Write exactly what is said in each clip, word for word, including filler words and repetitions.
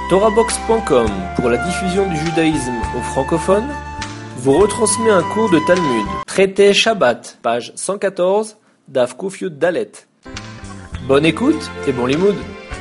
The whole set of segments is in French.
Torahbox point com, pour la diffusion du judaïsme aux francophones, vous retransmet un cours de Talmud. Traité Shabbat, page cent quatorze, Daf Kuf Yud Dalet. Bonne écoute et bon limoud.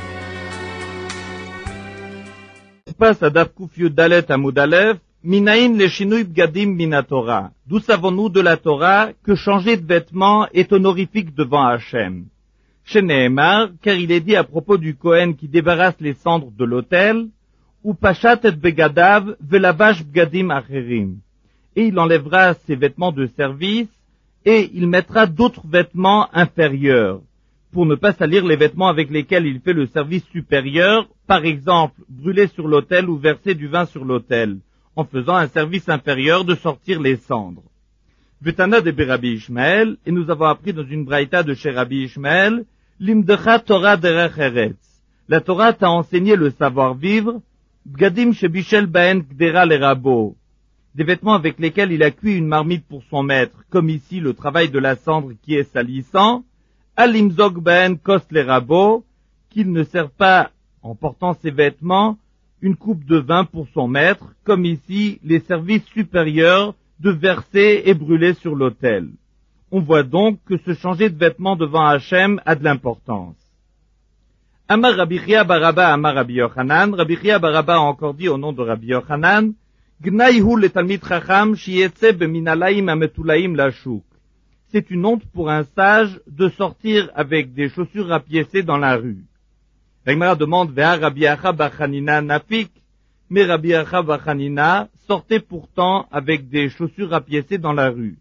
On passe à Daf Kuf Yud Dalet Amud Aleph. Minaïn le shinui bgadim mina Torah. D'où savons-nous de la Torah que changer de vêtements est honorifique devant Hachem? Chez Nehemar, car il est dit à propos du Kohen qui débarrasse les cendres de l'autel, ou pachat et begadav velavash bgadim acherim. Et il enlèvera ses vêtements de service, et il mettra d'autres vêtements inférieurs, pour ne pas salir les vêtements avec lesquels il fait le service supérieur, par exemple, brûler sur l'autel ou verser du vin sur l'autel, en faisant un service inférieur de sortir les cendres. Vetana de Rabbi Ishmael, et nous avons appris dans une braïta de chez Rabbi Ishmael, Limdecha Torah derech eretz. La Torah t'a enseigné le savoir-vivre, Bgadim shebichel baen gdera le rabo. Des vêtements avec lesquels il a cuit une marmite pour son maître, comme ici le travail de la cendre qui est salissant, Alimzog baen kos le rabo, qu'il ne sert pas, en portant ses vêtements, une coupe de vin pour son maître, comme ici les services supérieurs de verser et brûler sur l'autel. On voit donc que se changer de vêtements devant Hachem a de l'importance. Amar Rabbi Chia bar Abba Amar Rabbi Yochanan, Rabbi Chia bar Abba a encore dit au nom de Rabbi Yochanan, Gnaihu le Talmid Chacham shiyetze beminalaim ametulaim lashuk. C'est une honte pour un sage de sortir avec des chaussures rapiécées dans la rue. La Gemara demande Ve'a Rabbi Acha bar Chanina nafik, mais Rabbi Acha bar Chanina sortait pourtant avec des chaussures rapiécées dans la rue.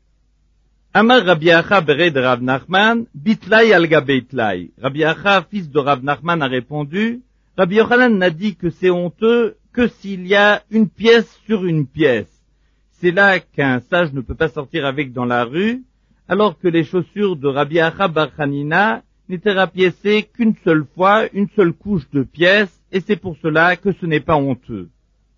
Amar Rabbi Acha bered Rav Nachman, bitlai alga beitlai. Rabbi Acha, fils de Rav Nachman, a répondu, Rabbi Yochanan n'a dit que c'est honteux que s'il y a une pièce sur une pièce. C'est là qu'un sage ne peut pas sortir avec dans la rue, alors que les chaussures de Rabbi Acha bar Chanina n'étaient rapiécées qu'une seule fois, une seule couche de pièces, et c'est pour cela que ce n'est pas honteux.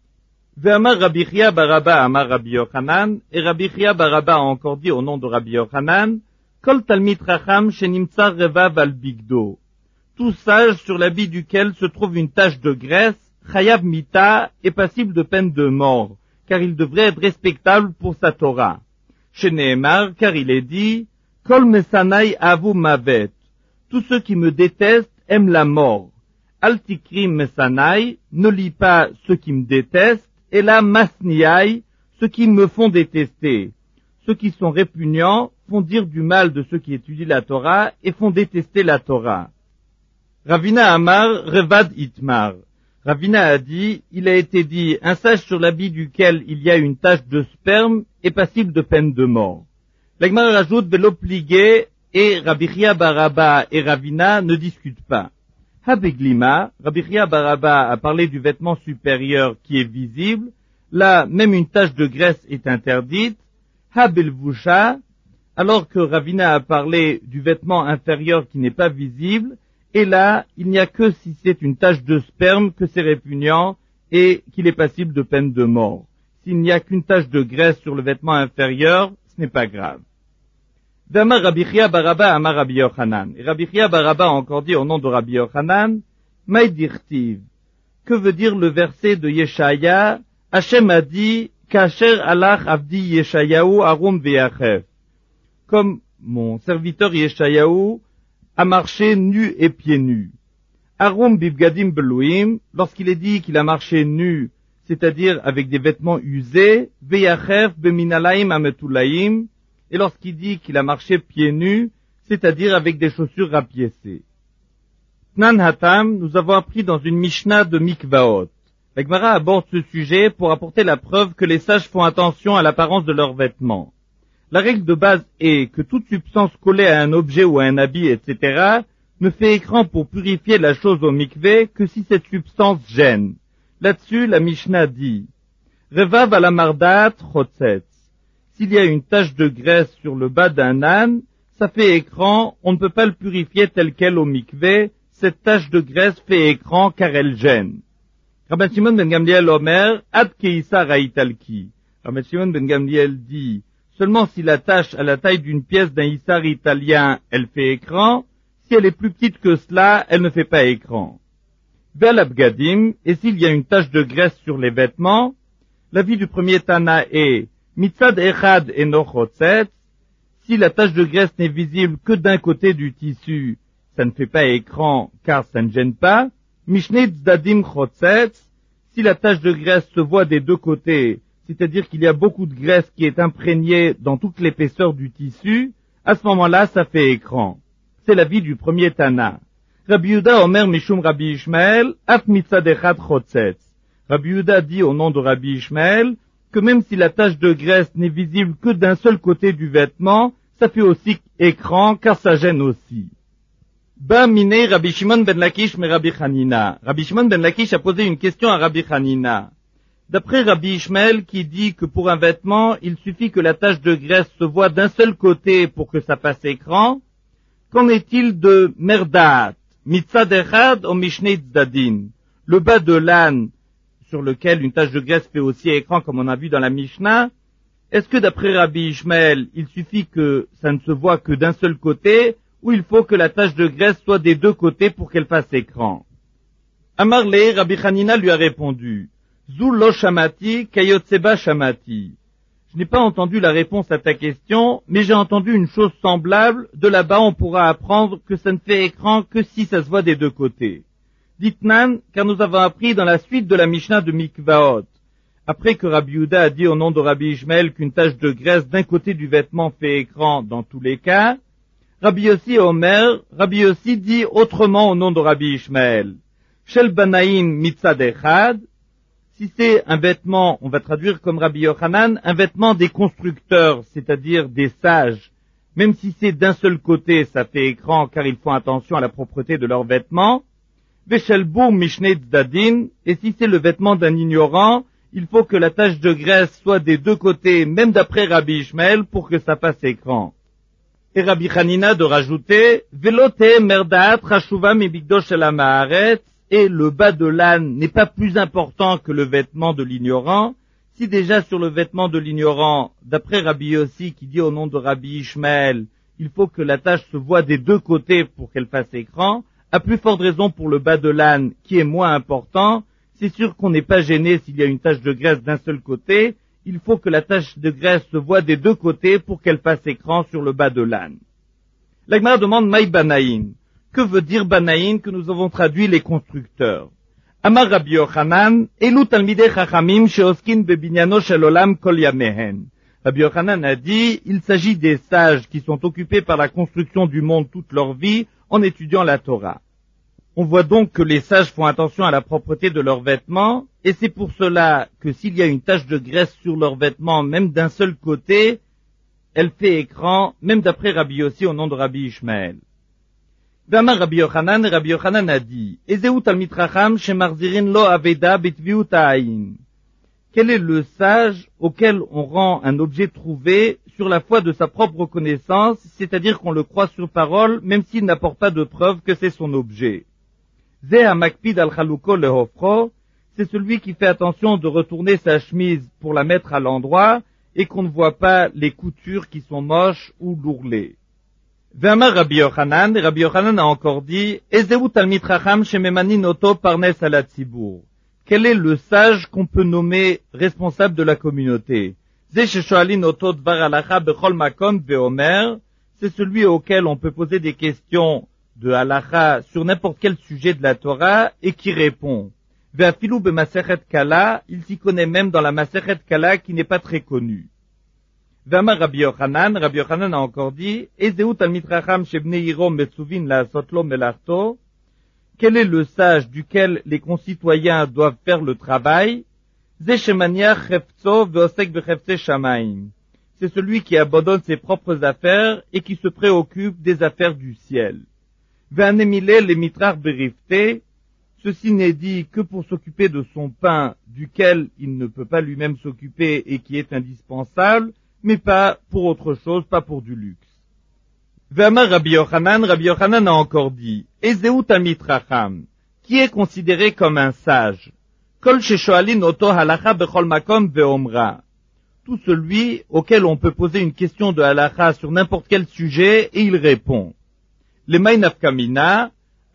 Ve'amar Rabbi Chia bar Abba Amar Rabbi Yochanan, et Rabbi Chia bar Abba a encore dit au nom de Rabbi Yochanan, Kol talmid chacham shenimtza revav al bigdo. Tout sage sur l'habit duquel se trouve une tache de graisse, chayav mita, est passible de peine de mort, car il devrait être respectable pour sa Torah. Chez Nehemar, car il est dit, Kol mesanai avu mavet. Tous ceux qui me détestent aiment la mort. Al tikrim mesanai, ne lis pas ceux qui me détestent, et la masniai, ceux qui me font détester. Ceux qui sont répugnants font dire du mal de ceux qui étudient la Torah et font détester la Torah. Ravina Amar, Revad Itmar. Ravina a dit, il a été dit, un sage sur l'habit duquel il y a une tache de sperme est passible de peine de mort. La Gemara rajoute, Velo pligé, et Rabbi Chia bar Abba et Ravina ne discutent pas. Habeglima, Rabbi Chia bar Abba a parlé du vêtement supérieur qui est visible. Là, même une tache de graisse est interdite. Habelvusha, alors que Ravina a parlé du vêtement inférieur qui n'est pas visible. Et là, il n'y a que si c'est une tache de sperme que c'est répugnant et qu'il est passible de peine de mort. S'il n'y a qu'une tache de graisse sur le vêtement inférieur, ce n'est pas grave. D'Amar Rabbi Chia bar Abba Amar Rabbi Yochanan. Et Rabbi Chia bar Abba a encore dit au nom de Rabbi Yochanan, Maïdirtiv. Que veut dire le verset de Yeshaya? Hachem a dit, Kasher alach avdi Yeshayahu arum ve'achef. Comme mon serviteur Yeshayahu a marché nu et pieds nus. Arum bibgadim beluim, lorsqu'il est dit qu'il a marché nu, c'est-à-dire avec des vêtements usés, ve'achef beminalaim ametulaim, et lorsqu'il dit qu'il a marché pieds nus, c'est-à-dire avec des chaussures rapiécées. Tnan Hatam, nous avons appris dans une Mishnah de Mikvaot. La Gemara aborde ce sujet pour apporter la preuve que les sages font attention à l'apparence de leurs vêtements. La règle de base est que toute substance collée à un objet ou à un habit, et cetera, ne fait écran pour purifier la chose au mikvé que si cette substance gêne. Là-dessus, la Mishnah dit, Revav ala mardat chotzetz. S'il y a une tache de graisse sur le bas d'un âne, ça fait écran, on ne peut pas le purifier tel quel au mikvé, cette tache de graisse fait écran car elle gêne. Rabbi Shimon ben Gamliel Omer, ad keisa ra'italki. Rabbi Shimon ben Gamliel dit, seulement si la tache a la taille d'une pièce d'un issar italien, elle fait écran, si elle est plus petite que cela, elle ne fait pas écran. Ve'al abgadim, et s'il y a une tache de graisse sur les vêtements, l'avis du premier Tana est mitzad echad eno chotzetz, si la tache de graisse n'est visible que d'un côté du tissu, ça ne fait pas écran car ça ne gêne pas. Mishnei tzdadim chotzetz, si la tache de graisse se voit des deux côtés, c'est-à-dire qu'il y a beaucoup de graisse qui est imprégnée dans toute l'épaisseur du tissu, à ce moment-là, ça fait écran. C'est l'avis du premier Tana. Rabbi Yehuda Omer Mishum Rabbi Ishmael, Af mitzad echad chotzetz. Rabbi Yehuda dit au nom de Rabbi Ishmael que même si la tache de graisse n'est visible que d'un seul côté du vêtement, ça fait aussi écran car ça gêne aussi. Ba minei Rabbi Shimon ben Lakish mais Rabbi Hanina. Rabbi Shimon ben Lakish a posé une question à Rabbi Hanina. D'après Rabbi Ishmael qui dit que pour un vêtement, il suffit que la tache de graisse se voit d'un seul côté pour que ça passe écran, qu'en est-il de merdat, mitzad echad ou mishnei tzadin, le bas de l'âne sur lequel une tache de graisse fait aussi écran comme on a vu dans la Mishnah? Est-ce que d'après Rabbi Ishmael, il suffit que ça ne se voit que d'un seul côté, ou il faut que la tache de graisse soit des deux côtés pour qu'elle fasse écran? Amar le, Rabbi Hanina lui a répondu, Zul lo shamati kayotseba shamati. Je n'ai pas entendu la réponse à ta question, mais j'ai entendu une chose semblable. De là-bas, on pourra apprendre que ça ne fait écran que si ça se voit des deux côtés. Ditnan, car nous avons appris dans la suite de la Mishnah de Mikvaot, après que Rabbi Yehuda a dit au nom de Rabbi Ishmael qu'une tache de graisse d'un côté du vêtement fait écran dans tous les cas, Rabbi Yossi et Omer, Rabbi Yossi dit autrement au nom de Rabbi Ishmael, Shel banaim mitzad echad, si c'est un vêtement, on va traduire comme Rabbi Yochanan, un vêtement des constructeurs, c'est-à-dire des sages, même si c'est d'un seul côté, ça fait écran car ils font attention à la propreté de leurs vêtements, Veshel boum mishnei tzadin, et si c'est le vêtement d'un ignorant, il faut que la tache de graisse soit des deux côtés, même d'après Rabbi Ishmael, pour que ça fasse écran. Et Rabbi Hanina de rajouter, Velote merdaat rashuva mibigdo shel ha'maaretz, et le bas de l'âne n'est pas plus important que le vêtement de l'ignorant. Si déjà sur le vêtement de l'ignorant, d'après Rabbi Yossi qui dit au nom de Rabbi Ishmael, il faut que la tache se voit des deux côtés pour qu'elle fasse écran, à plus forte raison pour le bas de l'âne qui est moins important, c'est sûr qu'on n'est pas gêné s'il y a une tache de graisse d'un seul côté, il faut que la tache de graisse se voit des deux côtés pour qu'elle fasse écran sur le bas de l'âne. La Gemara demande Maï Banaïn. Que veut dire Banaïn que nous avons traduit les constructeurs? Amar Rabbi Yochanan, Elu talmidei chachamim sheoskin bebinyano shel olam kol yamehen. Rabbi Yochanan a dit, il s'agit des sages qui sont occupés par la construction du monde toute leur vie en étudiant la Torah. On voit donc que les sages font attention à la propreté de leurs vêtements, et c'est pour cela que s'il y a une tache de graisse sur leurs vêtements, même d'un seul côté, elle fait écran, même d'après Rabbi Yossi au nom de Rabbi Ishmael. Damar Rabbi Yochanan, Rabbi Yochanan a dit, Ezeu talmid chacham shemarzirin lo aveda bitviut ha'ayin. Quel est le sage auquel on rend un objet trouvé sur la foi de sa propre connaissance, c'est-à-dire qu'on le croit sur parole, même s'il n'apporte pas de preuve que c'est son objet? Zeh ha'makpid al chaluko lehofro, c'est celui qui fait attention de retourner sa chemise pour la mettre à l'endroit et qu'on ne voit pas les coutures qui sont moches ou lourlées. Ve'amar Rabbi Yochanan, et Rabbi Yochanan a encore dit, Ezeu talmid chacham shememanin oto parnes ala tzibur. Quel est le sage qu'on peut nommer responsable de la communauté? Zeh sheshoalin oto dvar halacha bechol makom ve'omer, c'est celui auquel on peut poser des questions de halacha sur n'importe quel sujet de la Torah et qui répond. Ve'afilu b'masechet kala, il s'y connaît même dans la masechet kala qui n'est pas très connue. Ve'amar Rabbi Yochanan, Rabbi Yochanan a encore dit, Ezeu talmid chacham shebnei iro metzuvin la'asotlo melarto, quel est le sage duquel les concitoyens doivent faire le travail? Zeh shemaniach chefzo ve'osek bechefze shamayim. C'est celui qui abandonne ses propres affaires et qui se préoccupe des affaires du ciel. Ve'anemile le mitrar berifte, ceci n'est dit que pour s'occuper de son pain, duquel il ne peut pas lui-même s'occuper et qui est indispensable, mais pas pour autre chose, pas pour du luxe. Ve'amar Rabbi Yochanan, Rabbi Yochanan a encore dit, Ezeu talmid chacham, qui est considéré comme un sage, Kol sheshoalin oto halacha bechol makom ve'omra, tout celui auquel on peut poser une question de halacha sur n'importe quel sujet et il répond. Les maï nafkamina,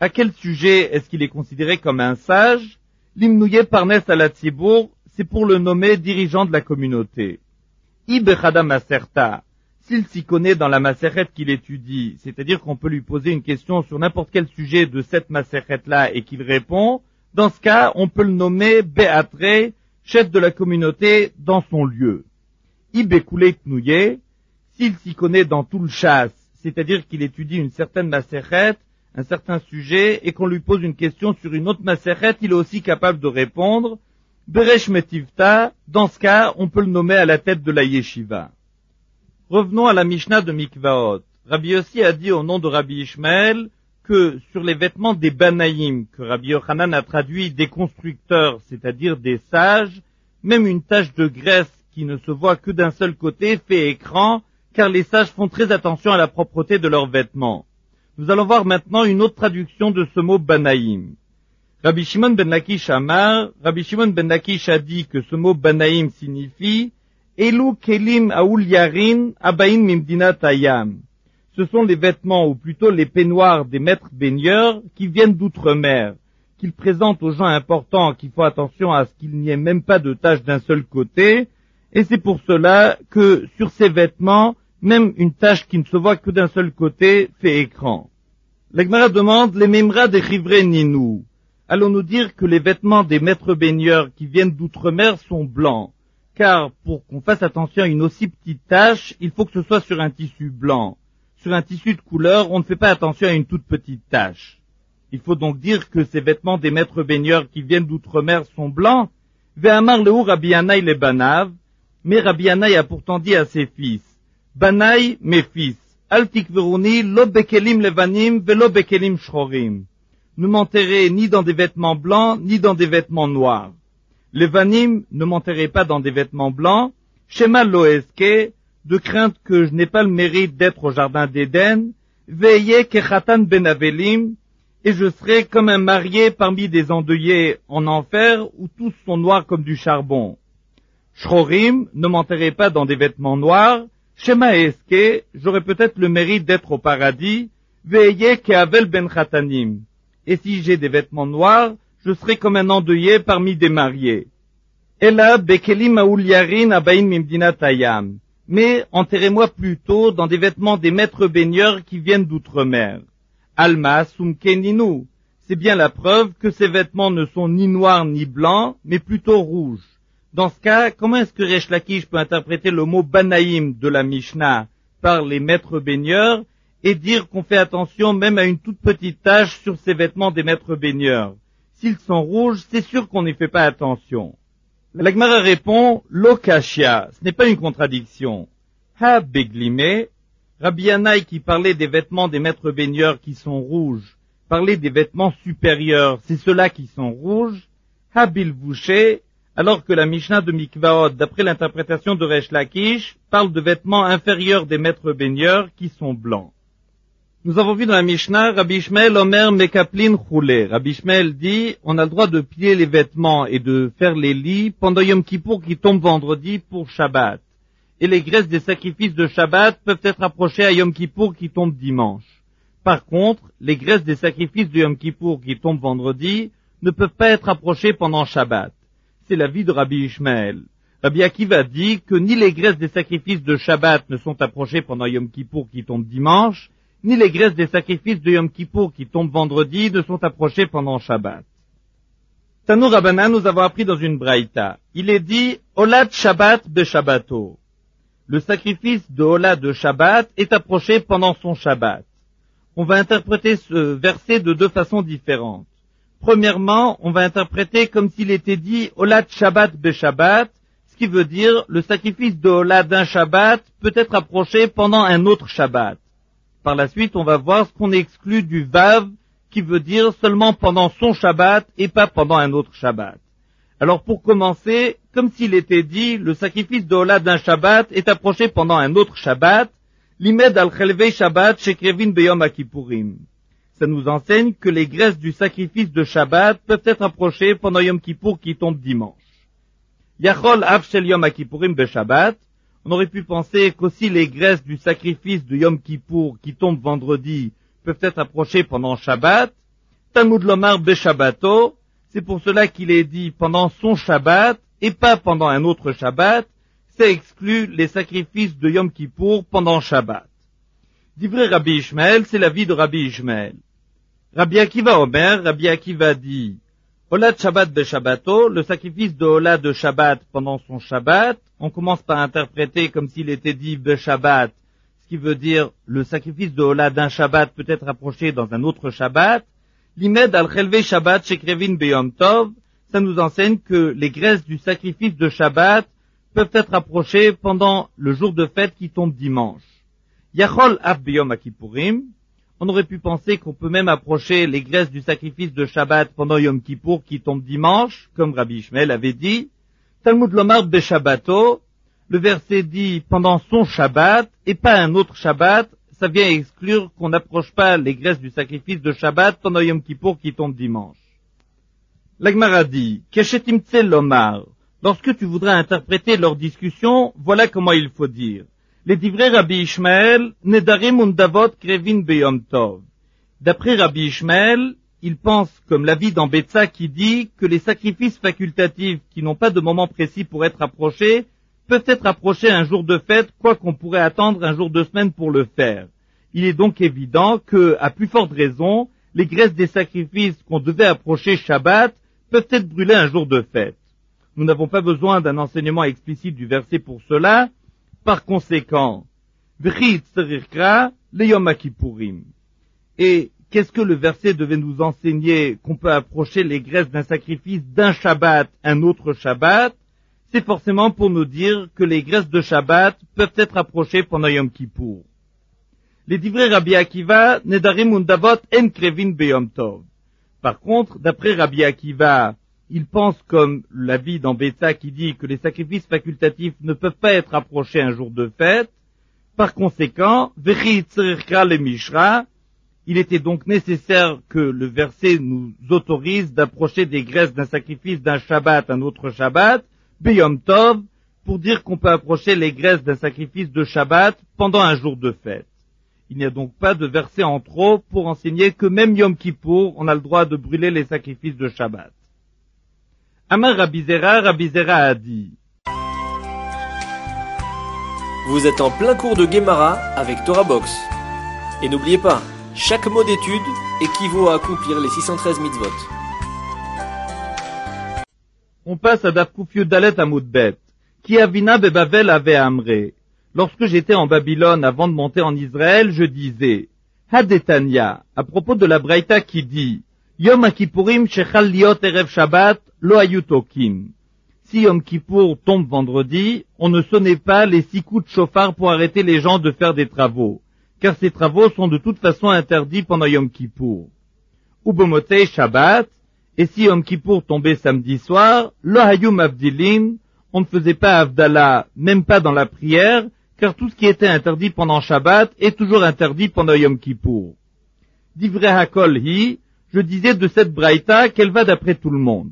À quel sujet est-ce qu'il est considéré comme un sage? L'imnouye parnes à la tzibour, c'est pour le nommer dirigeant de la communauté. Ibechada maserta, s'il s'y connaît dans la maseret qu'il étudie, c'est-à-dire qu'on peut lui poser une question sur n'importe quel sujet de cette maseret-là et qu'il répond, dans ce cas, on peut le nommer Be'atre, chef de la communauté dans son lieu. Ibekule tnouye, s'il s'y connaît dans tout le chasse, c'est-à-dire qu'il étudie une certaine maseret, un certain sujet, et qu'on lui pose une question sur une autre maseret, il est aussi capable de répondre. Beresh metivta, dans ce cas, on peut le nommer à la tête de la yeshiva. Revenons à la Mishnah de Mikvaot. Rabbi Yossi a dit au nom de Rabbi Ishmael que sur les vêtements des Banaïm, que Rabbi Yochanan a traduit des constructeurs, c'est-à-dire des sages, même une tache de graisse qui ne se voit que d'un seul côté fait écran, car les sages font très attention à la propreté de leurs vêtements. Nous allons voir maintenant une autre traduction de ce mot Banaïm. Rabbi Shimon ben Lakish Amar, Rabbi Shimon ben Lakish a dit que ce mot Banaïm signifie Elu kelim aoul yarin abain mimdinat hayam. Ce sont les vêtements, ou plutôt les peignoirs des maîtres baigneurs qui viennent d'outre-mer, qu'ils présentent aux gens importants qu'il faut attention à ce qu'il n'y ait même pas de tache d'un seul côté, et c'est pour cela que sur ces vêtements, même une tache qui ne se voit que d'un seul côté fait écran. La Gemara demande les memra des chivre ninou. Allons-nous dire que les vêtements des maîtres baigneurs qui viennent d'outre-mer sont blancs, car pour qu'on fasse attention à une aussi petite tache, il faut que ce soit sur un tissu blanc. Sur un tissu de couleur, on ne fait pas attention à une toute petite tache. Il faut donc dire que ces vêtements des maîtres baigneurs qui viennent d'outre-mer sont blancs. Ve'amar lehu Rabbi Yanaï le banav, mais Rabbi Yanaï a pourtant dit à ses fils, Banaï, mes fils, al tikveruni lo bekelim levanim velo bekelim shchorim. Ne m'enterrez ni dans des vêtements blancs, ni dans des vêtements noirs. Levanim, ne m'enterrez pas dans des vêtements blancs. Shema lo eske, de crainte que je n'ai pas le mérite d'être au jardin d'Éden. Veillez kechatan ben avelim, et je serai comme un marié parmi des endeuillés en enfer, où tous sont noirs comme du charbon. Shchorim, ne m'enterrez pas dans des vêtements noirs. Shema eske, j'aurai peut-être le mérite d'être au paradis. Veillez kehavel ben chatanim. Et si j'ai des vêtements noirs, je serai comme un endeuillé parmi des mariés. Ela bekelim aoul yarin abain mimdinat hayam. Mais enterrez-moi plutôt dans des vêtements des maîtres baigneurs qui viennent d'outre-mer. Alma sumkeninu. C'est bien la preuve que ces vêtements ne sont ni noirs ni blancs, mais plutôt rouges. Dans ce cas, comment est-ce que Resh Lakish peut interpréter le mot Banaïm de la Mishnah par les maîtres baigneurs et dire qu'on fait attention même à une toute petite tache sur ces vêtements des maîtres baigneurs? S'ils sont rouges, c'est sûr qu'on n'y fait pas attention. La Gemara répond, lo kashia, ce n'est pas une contradiction. Ha beglime, Rabbi Yanaï qui parlait des vêtements des maîtres baigneurs qui sont rouges, parlait des vêtements supérieurs, c'est ceux-là qui sont rouges. Ha bilvouché, alors que la Mishnah de Mikvaot, d'après l'interprétation de Resh Lakish, parle de vêtements inférieurs des maîtres baigneurs qui sont blancs. Nous avons vu dans la Mishnah, Rabbi Ishmael Omer Mekaplin Choulé. Rabbi Ishmael dit, on a le droit de plier les vêtements et de faire les lits pendant Yom Kippour qui tombe vendredi pour Shabbat. Et les graisses des sacrifices de Shabbat peuvent être approchées à Yom Kippour qui tombe dimanche. Par contre, les graisses des sacrifices de Yom Kippour qui tombent vendredi ne peuvent pas être approchées pendant Shabbat. C'est l'avis de Rabbi Ishmael. Rabbi Akiva dit que ni les graisses des sacrifices de Shabbat ne sont approchées pendant Yom Kippour qui tombe dimanche, ni les graisses des sacrifices de Yom Kippour qui tombent vendredi ne sont approchées pendant Shabbat. Tanu Rabbanan, nous avons appris dans une braïta. Il est dit Olat Shabbat be Shabbato. Le sacrifice de Olat de Shabbat est approché pendant son Shabbat. On va interpréter ce verset de deux façons différentes. Premièrement, on va interpréter comme s'il était dit Olat Shabbat be Shabbat, ce qui veut dire le sacrifice de Olat d'un Shabbat peut être approché pendant un autre Shabbat. Par la suite, on va voir ce qu'on exclut du Vav, qui veut dire seulement pendant son Shabbat et pas pendant un autre Shabbat. Alors pour commencer, comme s'il était dit, le sacrifice de Olat d'un Shabbat est approché pendant un autre Shabbat, Limed al-Chelvei Shabbat shekrevin beyom ha-Kippurim. Ça nous enseigne que les graisses du sacrifice de Shabbat peuvent être approchées pendant Yom Kippour qui tombe dimanche. Yachol av shel Yom ha-Kippurim be Shabbat. On aurait pu penser qu'aussi les graisses du sacrifice de Yom Kippour qui tombe vendredi peuvent être approchées pendant Shabbat. Talmud lomar beshabbato, c'est pour cela qu'il est dit pendant son Shabbat et pas pendant un autre Shabbat, ça exclut les sacrifices de Yom Kippour pendant Shabbat. Divrei Rabbi Ishmael, c'est la vie de Rabbi Ishmael. Rabbi Akiva Omer, Rabbi Akiva dit, Olat Shabbat beshabbato, le sacrifice de Ola de Shabbat pendant son Shabbat, on commence par interpréter comme s'il était dit beshabbat, ce qui veut dire le sacrifice de Ola d'un Shabbat peut être approché dans un autre Shabbat. L'imed al-chelvei Shabbat shekrevin beyom tov, ça nous enseigne que les graisses du sacrifice de Shabbat peuvent être approchées pendant le jour de fête qui tombe dimanche. Yachol af beyom akipurim, on aurait pu penser qu'on peut même approcher les graisses du sacrifice de Shabbat pendant Yom Kippour qui tombe dimanche, comme Rabbi Ishmael avait dit. Talmud lomar beshabbato, le verset dit pendant son Shabbat et pas un autre Shabbat, ça vient exclure qu'on n'approche pas les graisses du sacrifice de Shabbat pendant Yom Kippour qui tombe dimanche. La Gemara dit, Keshetimtse lomar, lorsque tu voudras interpréter leur discussion, voilà comment il faut dire. Les divrei Rabbi Ishmael, nedarim undavot krevin beyom tov. D'après Rabbi Ishmael, il pense comme l'avis dans Betsa qui dit que les sacrifices facultatifs qui n'ont pas de moment précis pour être approchés peuvent être approchés un jour de fête, quoi qu'on pourrait attendre un jour de semaine pour le faire. Il est donc évident que, à plus forte raison, les graisses des sacrifices qu'on devait approcher Shabbat peuvent être brûlées un jour de fête. Nous n'avons pas besoin d'un enseignement explicite du verset pour cela. Par conséquent, V'chi tzerirkra leyom akipurim. Et qu'est-ce que le verset devait nous enseigner qu'on peut approcher les graisses d'un sacrifice d'un Shabbat, un autre Shabbat? C'est forcément pour nous dire que les graisses de Shabbat peuvent être approchées pendant Yom Kippour. Les divrei Rabbi Akiva, nedarim undavot en krevin beyom tov. Par contre, d'après Rabbi Akiva, il pense comme l'avis dans Betsa qui dit que les sacrifices facultatifs ne peuvent pas être approchés un jour de fête. Par conséquent, V'chi tzerirkra le mishra, il était donc nécessaire que le verset nous autorise d'approcher des graisses d'un sacrifice d'un Shabbat, un autre Shabbat, Beyom Tov, pour dire qu'on peut approcher les graisses d'un sacrifice de Shabbat pendant un jour de fête. Il n'y a donc pas de verset en trop pour enseigner que même Yom Kippour, on a le droit de brûler les sacrifices de Shabbat. Amar Rabbi Zera, Rabbi Zera a dit, Vous êtes en plein cours de Gemara avec Torah Box. Et n'oubliez pas, chaque mot d'étude équivaut à accomplir les six cent treize mitzvot. On passe à Daf Kuf Yud Dalet Amud Bet. Ki avina bebavel ave amre. Lorsque j'étais en Babylone avant de monter en Israël, je disais, Hadetania, à propos de la Braïta qui dit, Yom Kippourim shechal liot erev Shabbat lo hayu tokim. Si Yom Kippour tombe vendredi, on ne sonnait pas les six coups de chauffard pour arrêter les gens de faire des travaux, car ces travaux sont de toute façon interdits pendant Yom Kippour. Ou b'motei Shabbat, et si Yom Kippour tombait samedi soir, lo hayu mavdilin, on ne faisait pas Havdalah, même pas dans la prière, car tout ce qui était interdit pendant Shabbat est toujours interdit pendant Yom Kippour. Divrei hakol hi, je disais de cette braïta qu'elle va d'après tout le monde.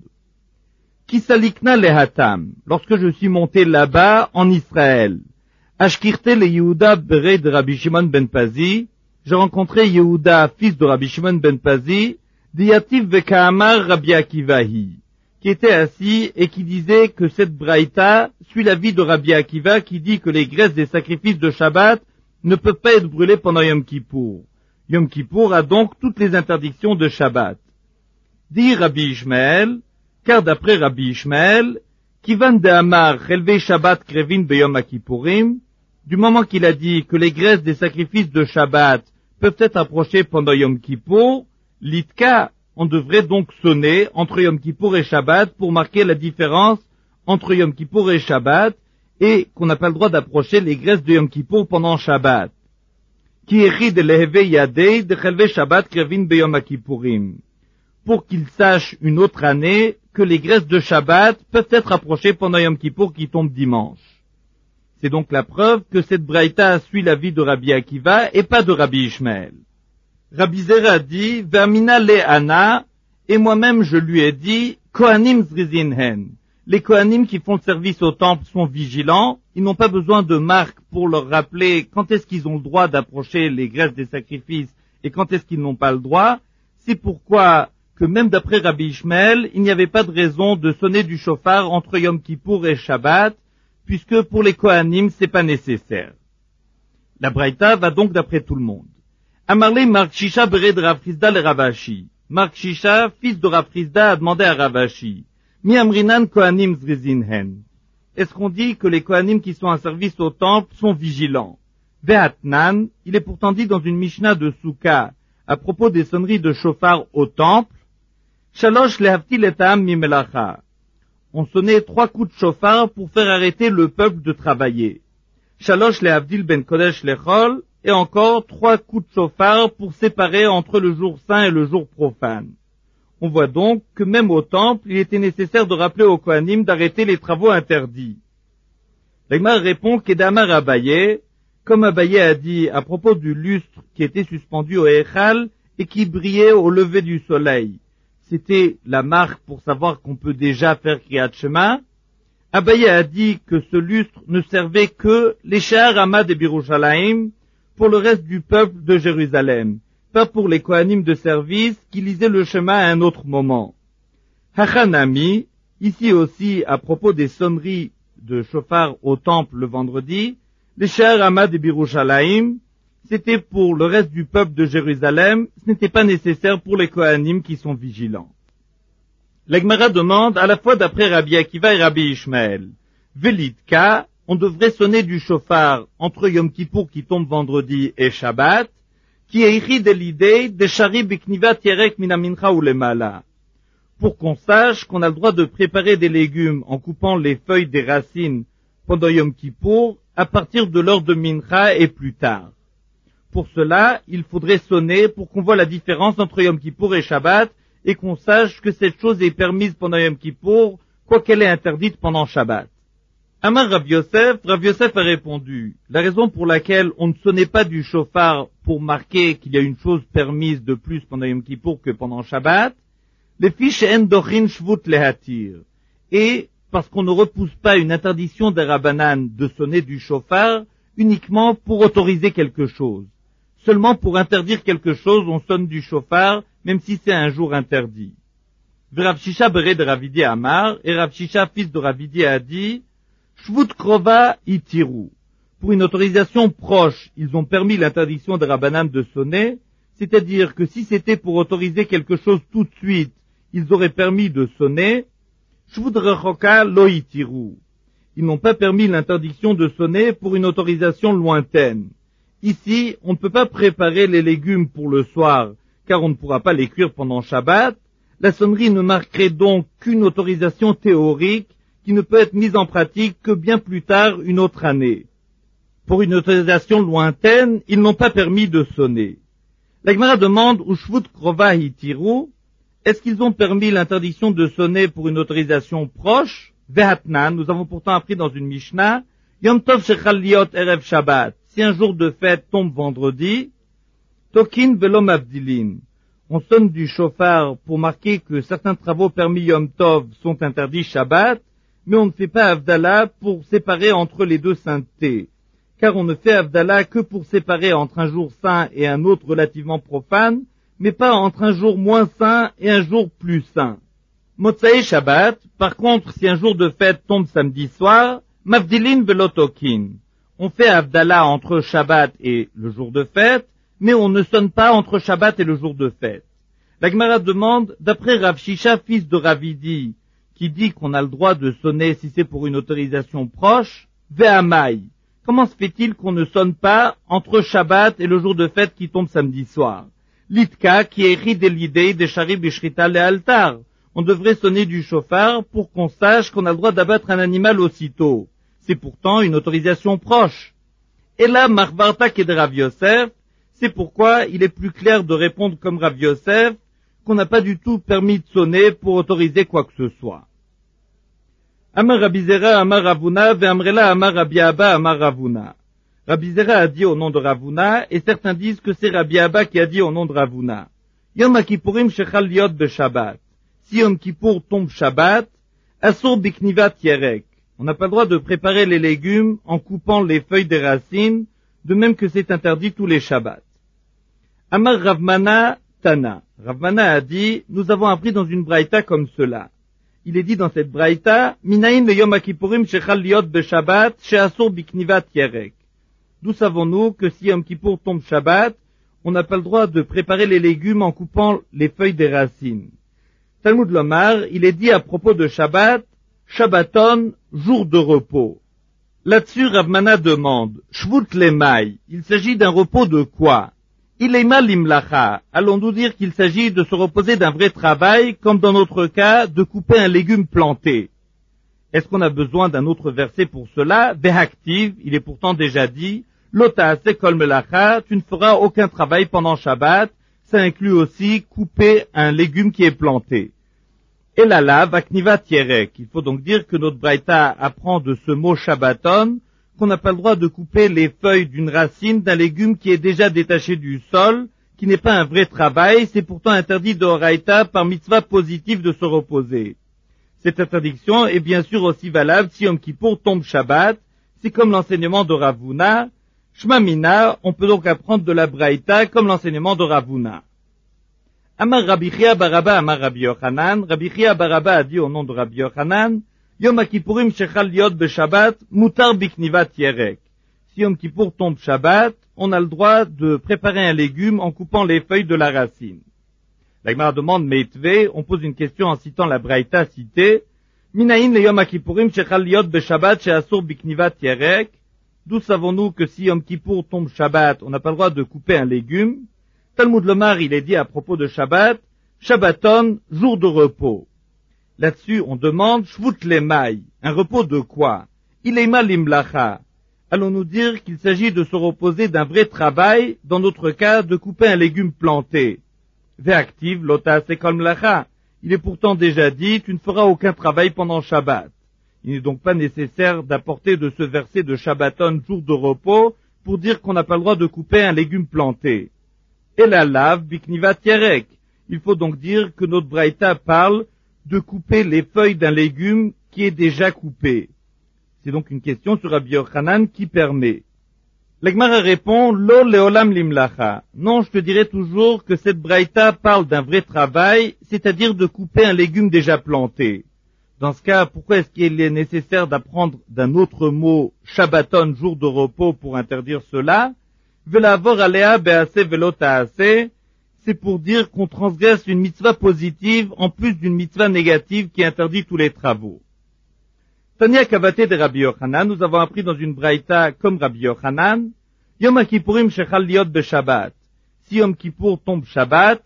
Kisalikna lehatam, lorsque je suis monté là-bas en Israël, Ashkirte le Yehuda bere de Rabbi Shimon ben Pazi, j'ai rencontré Yehuda, fils de Rabbi Shimon ben Pazi, Diyativ vekaamar Rabbi Akivahi, qui était assis et qui disait que cette braïta suit l'avis de Rabbi Akiva qui dit que les graisses des sacrifices de Shabbat ne peuvent pas être brûlées pendant Yom Kippour. Yom Kippour a donc toutes les interdictions de Shabbat. Dit Rabbi Ishmael, car d'après Rabbi Ishmael, Kivan de Amar relevez Shabbat krevin beyom Kippourim, du moment qu'il a dit que les graisses des sacrifices de Shabbat peuvent être approchées pendant Yom Kippour, l'itka, on devrait donc sonner entre Yom Kippour et Shabbat pour marquer la différence entre Yom Kippour et Shabbat et qu'on n'a pas le droit d'approcher les graisses de Yom Kippour pendant Shabbat. Ki eri de leheve yadei de relevez Shabbat krevin beyom Kippourim. Pour qu'il sache une autre année que les graisses de Shabbat peuvent être approchées pendant Yom Kippour qui tombe dimanche. C'est donc la preuve que cette braïta suit l'avis de Rabbi Akiva et pas de Rabbi Ishmael. Rabbi Zera dit, Vermina le ana, et moi-même je lui ai dit, Kohanim zrizinhen. Les Kohanim qui font le service au temple sont vigilants, ils n'ont pas besoin de marques pour leur rappeler quand est-ce qu'ils ont le droit d'approcher les graisses des sacrifices et quand est-ce qu'ils n'ont pas le droit. C'est pourquoi que même d'après Rabbi Ishmael, il n'y avait pas de raison de sonner du chauffard entre Yom Kippour et Shabbat, puisque pour les Kohanim, c'est pas nécessaire. La Braïta va donc d'après tout le monde. Amarle Mark Shisha bere de Rav Chisda le Ravashi. Mark Shisha, fils de Rav Chisda, a demandé à Ravashi. Mi amrinan Kohanim zrizinhen. Est-ce qu'on dit que les Kohanim qui sont en service au temple sont vigilants? Ve'atnan, il est pourtant dit dans une Mishnah de Souka, à propos des sonneries de chauffard au temple, Shalosh lehavtil etam mimelacha. On sonnait trois coups de chauffard pour faire arrêter le peuple de travailler. Shalosh lehavdil ben kodesh lechol, et encore trois coups de chauffard pour séparer entre le jour saint et le jour profane. On voit donc que même au temple, il était nécessaire de rappeler aux Kohanim d'arrêter les travaux interdits. L'Agmar répond qu'Edamar Abaye, comme Abaye a dit à propos du lustre qui était suspendu au Echal et qui brillait au lever du soleil, c'était la marque pour savoir qu'on peut déjà faire Kriyat Shema. Abaye a dit que ce lustre ne servait que les Sha'ar Hamad et Birushalayim pour le reste du peuple de Jérusalem, pas pour les Kohanim de service qui lisaient le schéma à un autre moment. Hachanami, ici aussi à propos des sonneries de chauffard au temple le vendredi, les Sha'ar Hamad et Birushalayim, c'était pour le reste du peuple de Jérusalem, ce n'était pas nécessaire pour les Kohanim qui sont vigilants. L'Agmara demande à la fois d'après Rabbi Akiva et Rabbi Ishmael, Velitka, on devrait sonner du chauffard entre Yom Kippour qui tombe vendredi et Shabbat, qui est écrit de l'idée de Shari Biknivat Yerek Minamincha ou Lemala, pour qu'on sache qu'on a le droit de préparer des légumes en coupant les feuilles des racines pendant Yom Kippour à partir de l'heure de Mincha et plus tard. Pour cela, il faudrait sonner pour qu'on voit la différence entre Yom Kippour et Shabbat et qu'on sache que cette chose est permise pendant Yom Kippour, quoiqu'elle est interdite pendant Shabbat. Amar Rav Yosef, Rav Yosef a répondu, la raison pour laquelle on ne sonnait pas du chauffard pour marquer qu'il y a une chose permise de plus pendant Yom Kippour que pendant Shabbat, les fiches endochin shvut lehatir, et parce qu'on ne repousse pas une interdiction des Rabbanan de sonner du chauffard uniquement pour autoriser quelque chose. Seulement pour interdire quelque chose, on sonne du chauffard, même si c'est un jour interdit. Rav Shisha bere de Ravidi Amar, et Rav Shisha, fils de Ravidi, a dit, Shvut krova itiru. Pour une autorisation proche, ils ont permis l'interdiction des Rabbanan de sonner, c'est-à-dire que si c'était pour autoriser quelque chose tout de suite, ils auraient permis de sonner, Shvut rechoka lo itiru. Ils n'ont pas permis l'interdiction de sonner pour une autorisation lointaine. Ici, on ne peut pas préparer les légumes pour le soir, car on ne pourra pas les cuire pendant Shabbat. La sonnerie ne marquerait donc qu'une autorisation théorique qui ne peut être mise en pratique que bien plus tard une autre année. Pour une autorisation lointaine, ils n'ont pas permis de sonner. La Gemara demande, Ushvut krova hitiru, est-ce qu'ils ont permis l'interdiction de sonner pour une autorisation proche? Vehatnan, nous avons pourtant appris dans une Mishnah, Yom Tov shechal liot erev Shabbat. Si un jour de fête tombe vendredi, Tokin velom avdilin. On sonne du chauffard pour marquer que certains travaux permis Yom Tov sont interdits Shabbat, mais on ne fait pas Avdallah pour séparer entre les deux saintetés, car on ne fait Avdallah que pour séparer entre un jour saint et un autre relativement profane, mais pas entre un jour moins saint et un jour plus saint. Motsae Shabbat, par contre, si un jour de fête tombe samedi soir, Mavdilin velotokin. On fait Avdallah entre Shabbat et le jour de fête, mais on ne sonne pas entre Shabbat et le jour de fête. La Gemara demande, d'après Rav Shisha, fils de Ravidi, qui dit qu'on a le droit de sonner si c'est pour une autorisation proche, Ve'amai. Comment se fait-il qu'on ne sonne pas entre Shabbat et le jour de fête qui tombe samedi soir? Litka, qui est écrit de l'idée de Shari Bishrita le altar. On devrait sonner du chauffard pour qu'on sache qu'on a le droit d'abattre un animal aussitôt. C'est pourtant une autorisation proche. Et là, Marvarta qui est de Rav Yosef, c'est pourquoi il est plus clair de répondre comme Rav Yosef, qu'on n'a pas du tout permis de sonner pour autoriser quoi que ce soit. Amar Rabbi Zera, Amar Ravuna, Ve'amrela, Amar Rabbi Abba, Amar Ravuna. Rabbi Zera a dit au nom de Ravuna, et certains disent que c'est Rabbi Abba qui a dit au nom de Ravuna. Yom HaKippurim shechal liot beShabbat. Si Yom Kippour tombe Shabbat, Asur biknivat yerek. On n'a pas le droit de préparer les légumes en coupant les feuilles des racines, de même que c'est interdit tous les Shabbats. Amar Ravmana, Tana. Rav Mana a dit, nous avons appris dans une braïta comme cela. Il est dit dans cette braïta, Minaïn le Yom HaKippurim shechal liot beshabbat she'asur biknivat yerek. D'où savons-nous que si Yom Kippour tombe Shabbat, on n'a pas le droit de préparer les légumes en coupant les feuilles des racines. Talmud Lomar, il est dit à propos de Shabbat, Shabbaton, jour de repos. Là-dessus, Rav Mana demande, Shvut lemai, il s'agit d'un repos de quoi? Ileima limlacha, allons-nous dire qu'il s'agit de se reposer d'un vrai travail, comme dans notre cas, de couper un légume planté? Est-ce qu'on a besoin d'un autre verset pour cela? Vehaktiv, il est pourtant déjà dit, Lotaase kol melacha, tu ne feras aucun travail pendant Shabbat, ça inclut aussi couper un légume qui est planté. Et la lave, akniva tierek. Il faut donc dire que notre braïta apprend de ce mot Shabbaton qu'on n'a pas le droit de couper les feuilles d'une racine d'un légume qui est déjà détaché du sol, qui n'est pas un vrai travail, c'est pourtant interdit de Horaïta par mitzvah positive de se reposer. Cette interdiction est bien sûr aussi valable si Yom Kippour tombe Shabbat, c'est comme l'enseignement de Rav Huna. Shma Mina, on peut donc apprendre de la braïta comme l'enseignement de Rav Huna. Amar Rabbi Chia Baraba, Amar Rabbi Yochanan, Rabbi Chia Baraba a dit au nom de Rabbi Yochanan, Yom Kippourim shechal liot beshabbat, mutar biknivat yerek. Si Yom Kippour tombe Shabbat, on a le droit de préparer un légume en coupant les feuilles de la racine. La Gemara demande Meitve, on pose une question en citant la braïta citée, Minaïn le Yom Kippourim shechal liot beshabbat she'asur biknivat yerek. D'où savons-nous que si Yom Kippour tombe Shabbat, on n'a pas le droit de couper un légume? Talmud Lomar, il est dit à propos de Shabbat, Shabbaton, jour de repos. Là-dessus, on demande, Shvut lemai, un repos de quoi? Ileima limlacha. Allons-nous dire qu'il s'agit de se reposer d'un vrai travail, dans notre cas, de couper un légume planté? Ve'aktiv, lota sekol mlacha. Il est pourtant déjà dit, tu ne feras aucun travail pendant Shabbat. Il n'est donc pas nécessaire d'apporter de ce verset de Shabbaton, jour de repos, pour dire qu'on n'a pas le droit de couper un légume planté. Et la lave, biknivat yerek. Il faut donc dire que notre braïta parle de couper les feuilles d'un légume qui est déjà coupé. C'est donc une question sur Rabbi Yochanan qui permet. La Gemara répond, Lo leolam limlacha. Non, je te dirais toujours que cette braïta parle d'un vrai travail, c'est-à-dire de couper un légume déjà planté. Dans ce cas, pourquoi est-ce qu'il est nécessaire d'apprendre d'un autre mot, Shabbaton, jour de repos, pour interdire cela? Velavor alea bease velotaase, c'est pour dire qu'on transgresse une mitzvah positive en plus d'une mitzvah négative qui interdit tous les travaux. Tania Kavate de Rabbi Yochanan, nous avons appris dans une braïta comme Rabbi Yochanan, Yom Kippourim shechal liot beshabbat. Si Yom Kippour tombe Shabbat.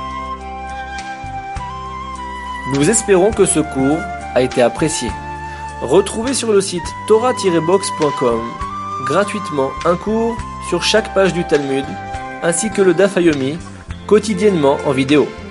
Nous espérons que ce cours a été apprécié. Retrouvez sur le site torah tiret box point com gratuitement un cours sur chaque page du Talmud, ainsi que le Daf Yomi, quotidiennement en vidéo.